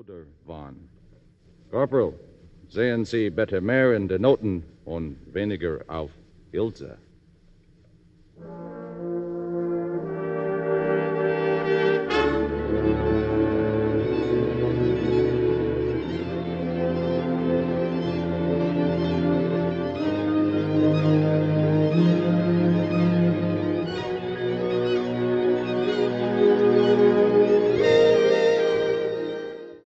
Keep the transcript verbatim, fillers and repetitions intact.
oder waren. Corporal, sehen Sie bitte mehr in den Noten und weniger auf Ilse.